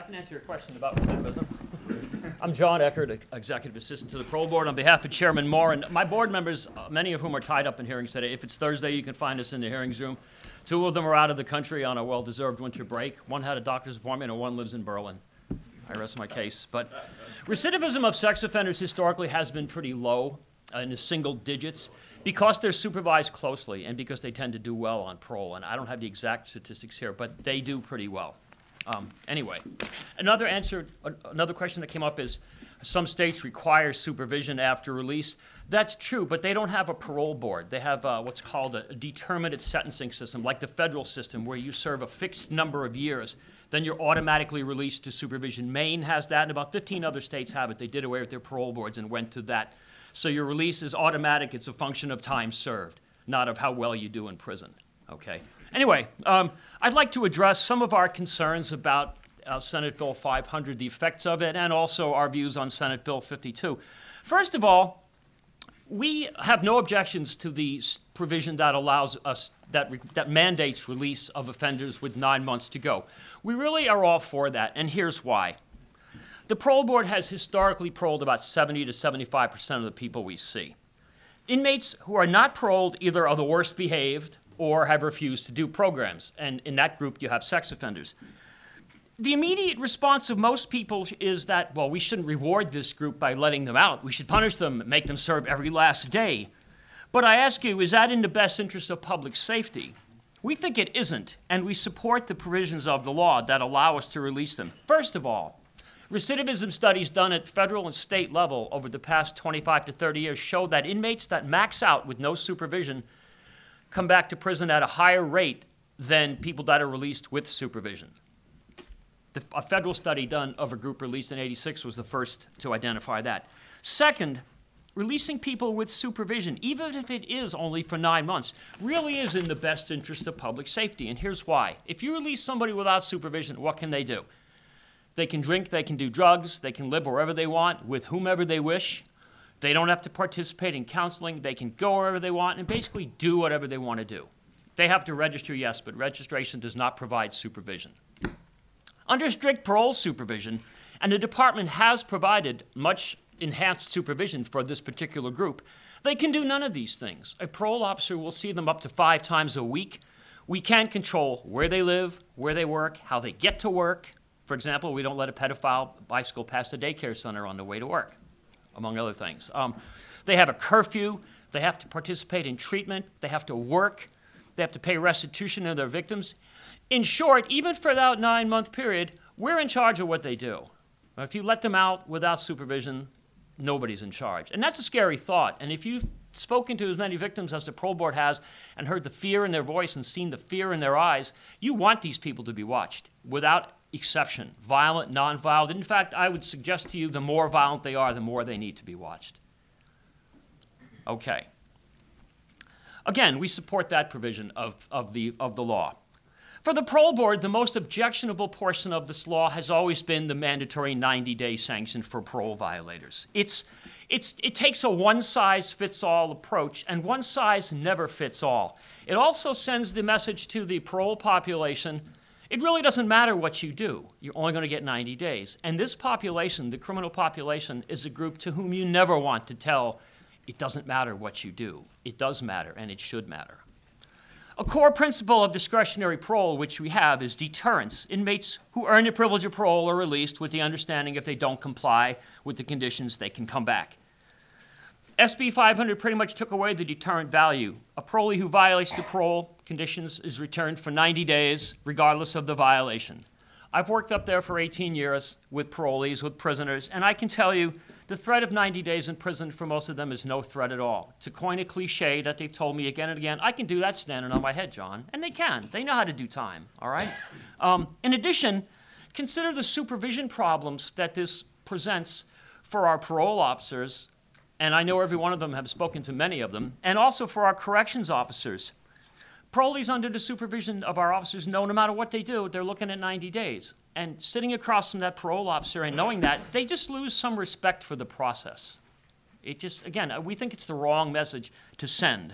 can answer your question about recidivism. I'm John Eckert, Executive Assistant to the Parole Board on behalf of Chairman Moore. And my board members, many of whom are tied up in hearings today. If it's Thursday, you can find us in the hearings room. 2 of them are out of the country on a well-deserved winter break. 1 had a doctor's appointment, and 1 lives in Berlin. I rest my case. But recidivism of sex offenders historically has been pretty low, in the single digits, because they're supervised closely and because they tend to do well on parole. And I don't have the exact statistics here, but they do pretty well. Anyway, another question that came up is some states require supervision after release. That's true, but they don't have a parole board. They have what's called a determinate sentencing system, like the federal system, where you serve a fixed number of years. Then you're automatically released to supervision. Maine has that, and about 15 other states have it. They did away with their parole boards and went to that. So your release is automatic. It's a function of time served, not of how well you do in prison. Okay. Anyway, I'd like to address some of our concerns about Senate Bill 500, the effects of it, and also our views on Senate Bill 52. First of all, we have no objections to the provision that allows us, that mandates release of offenders with 9 months to go. We really are all for that, and here's why. The Parole Board has historically paroled about 70 to 75% of the people we see. Inmates who are not paroled either are the worst behaved or have refused to do programs, and in that group you have sex offenders. The immediate response of most people is that, well, we shouldn't reward this group by letting them out. We should punish them, make them serve every last day. But I ask you, is that in the best interest of public safety? We think it isn't, and we support the provisions of the law that allow us to release them. First of all, recidivism studies done at federal and state level over the past 25 to 30 years show that inmates that max out with no supervision come back to prison at a higher rate than people that are released with supervision. A federal study done of a group released in '86 was the first to identify that. Second, releasing people with supervision, even if it is only for 9 months, really is in the best interest of public safety, and here's why. If you release somebody without supervision, what can they do? They can drink, they can do drugs, they can live wherever they want, with whomever they wish. They don't have to participate in counseling. They can go wherever they want and basically do whatever they want to do. They have to register, yes, but registration does not provide supervision. Under strict parole supervision, and the department has provided much enhanced supervision for this particular group, they can do none of these things. A parole officer will see them up to 5 times a week. We can't control where they live, where they work, how they get to work. For example, we don't let a pedophile bicycle past the daycare center on the way to work, among other things. They have a curfew. They have to participate in treatment. They have to work. They have to pay restitution to their victims. In short, even for that 9-month period, we're in charge of what they do. If you let them out without supervision, nobody's in charge. And that's a scary thought. And if you've spoken to as many victims as the Parole Board has and heard the fear in their voice and seen the fear in their eyes, you want these people to be watched without exception, violent, non-violent. In fact, I would suggest to you the more violent they are, the more they need to be watched. Okay. Again, we support that provision of the law. For the Parole Board, the most objectionable portion of this law has always been the mandatory 90-day sanction for parole violators. It takes a one-size-fits-all approach, and one size never fits all. It also sends the message to the parole population, it really doesn't matter what you do. You're only going to get 90 days. And this population, the criminal population, is a group to whom you never want to tell, it doesn't matter what you do. It does matter, and it should matter. A core principle of discretionary parole, which we have, is deterrence. Inmates who earn the privilege of parole are released with the understanding if they don't comply with the conditions, they can come back. SB 500 pretty much took away the deterrent value. A parolee who violates the parole conditions is returned for 90 days, regardless of the violation. I've worked up there for 18 years with parolees, with prisoners, and I can tell you the threat of 90 days in prison for most of them is no threat at all. To coin a cliche that they've told me again and again, I can do that standing on my head, John. And they can. They know how to do time, all right? In addition, consider the supervision problems that this presents for our parole officers, and I know every one of them have spoken to many of them, and also for our corrections officers. Parolees under the supervision of our officers know no matter what they do, they're looking at 90 days. And sitting across from that parole officer and knowing that, they just lose some respect for the process. It just, again, we think it's the wrong message to send.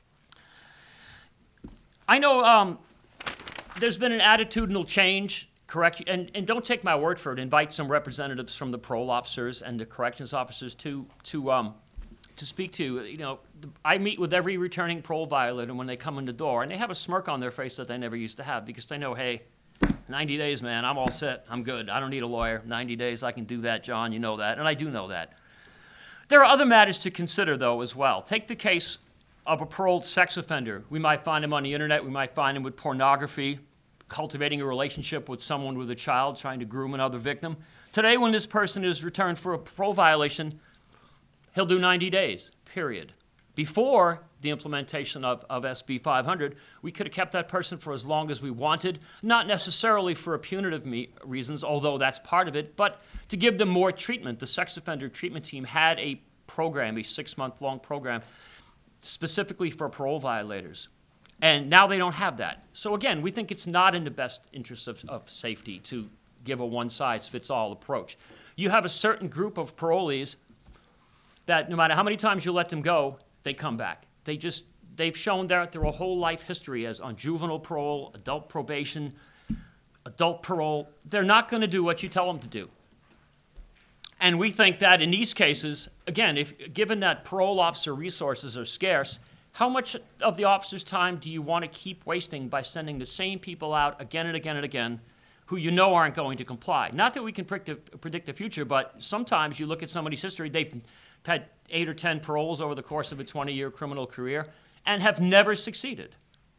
I know there's been an attitudinal change and don't take my word for it. Invite some representatives from the parole officers and the corrections officers to speak to. You know, I meet with every returning parole violator when they come in the door, and they have a smirk on their face that they never used to have because they know, hey, 90 days, man, I'm all set. I'm good. I don't need a lawyer. 90 days, I can do that, John. You know that, and I do know that. There are other matters to consider, though, as well. Take the case of a paroled sex offender. We might find him on the internet. We might find him with pornography, cultivating a relationship with someone with a child, trying to groom another victim. Today, when this person is returned for a parole violation, he'll do 90 days, period. Before the implementation of SB 500, we could have kept that person for as long as we wanted, not necessarily for punitive reasons, although that's part of it, but to give them more treatment. The sex offender treatment team had a program, a 6-month-long program, specifically for parole violators. And now they don't have that. So again, we think it's not in the best interest of safety to give a one-size-fits-all approach. You have a certain group of parolees that no matter how many times you let them go, they come back. They've shown their whole life history as on juvenile parole, adult probation, adult parole. They're not going to do what you tell them to do. And we think that in these cases, again, given that parole officer resources are scarce, how much of the officer's time do you want to keep wasting by sending the same people out again and again and again who you know aren't going to comply? Not that we can predict the future, but sometimes you look at somebody's history, they've had 8 or 10 paroles over the course of a 20-year criminal career and have never succeeded.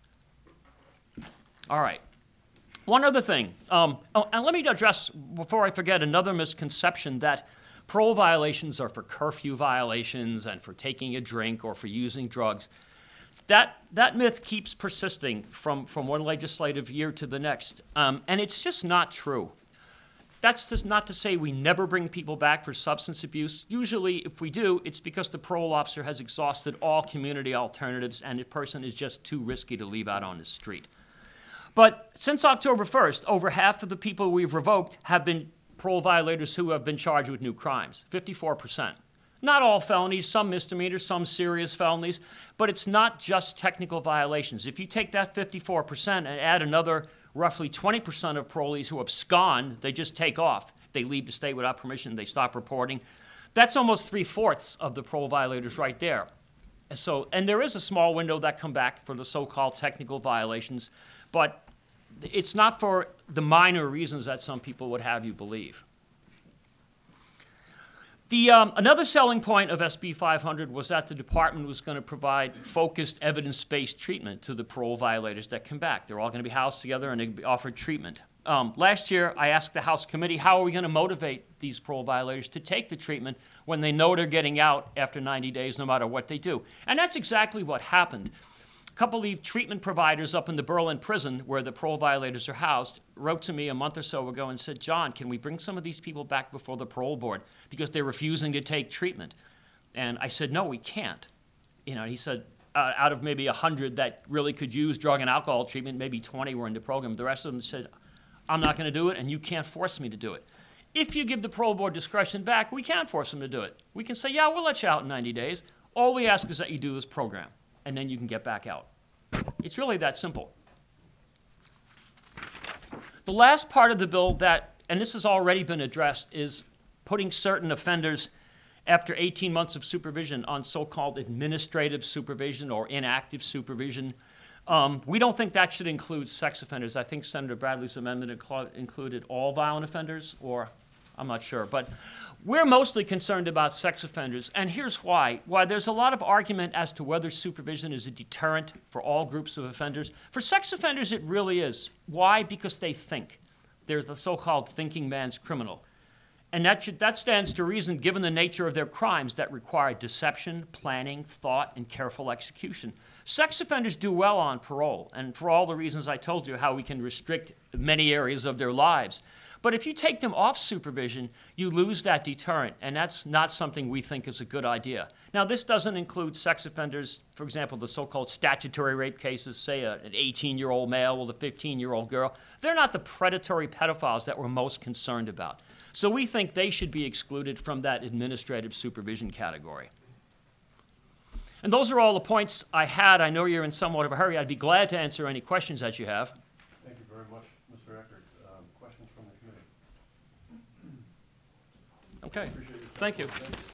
All right. One other thing, and let me address, before I forget, another misconception that parole violations are for curfew violations and for taking a drink or for using drugs. That myth keeps persisting from one legislative year to the next, and it's just not true. That's just not to say we never bring people back for substance abuse. Usually, if we do, it's because the parole officer has exhausted all community alternatives and the person is just too risky to leave out on the street. But since October 1st, over half of the people we've revoked have been parole violators who have been charged with new crimes, 54%. Not all felonies, some misdemeanors, some serious felonies, but it's not just technical violations. If you take that 54% and add another roughly 20% of parolees who abscond, they just take off. They leave the state without permission, they stop reporting. That's almost 3/4 of the parole violators right there. And there is a small window that come back for the so-called technical violations, but it's not for the minor reasons that some people would have you believe. Another selling point of SB 500 was that the department was going to provide focused, evidence-based treatment to the parole violators that come back. They're all going to be housed together and they're going to be offered treatment. Last year, I asked the House committee, how are we going to motivate these parole violators to take the treatment when they know they're getting out after 90 days, no matter what they do? And that's exactly what happened. A couple of treatment providers up in the Berlin prison, where the parole violators are housed, wrote to me a month or so ago and said, John, can we bring some of these people back before the parole board because they're refusing to take treatment? And I said, no, we can't. He said, out of maybe 100 that really could use drug and alcohol treatment, maybe 20 were in the program. The rest of them said, I'm not going to do it, and you can't force me to do it. If you give the parole board discretion back, we can't force them to do it. We can say, yeah, we'll let you out in 90 days. All we ask is that you do this program, and then you can get back out. It's really that simple. The last part of the bill and this has already been addressed, is putting certain offenders after 18 months of supervision on so-called administrative supervision or inactive supervision. We don't think that should include sex offenders. I think Senator Bradley's amendment included all violent offenders, or I'm not sure. But we're mostly concerned about sex offenders, and here's why. Why there's a lot of argument as to whether supervision is a deterrent for all groups of offenders. For sex offenders, it really is. Why? Because they think. They're the so-called thinking man's criminal. And that stands to reason, given the nature of their crimes that require deception, planning, thought, and careful execution. Sex offenders do well on parole, and for all the reasons I told you, how we can restrict many areas of their lives. But if you take them off supervision, you lose that deterrent, and that's not something we think is a good idea. Now, this doesn't include sex offenders, for example, the so-called statutory rape cases, say an 18-year-old male with a 15-year-old girl. They're not the predatory pedophiles that we're most concerned about. So we think they should be excluded from that administrative supervision category. And those are all the points I had. I know you're in somewhat of a hurry. I'd be glad to answer any questions that you have. Thank you very much, Mr. Eckert. Questions Okay, thank you.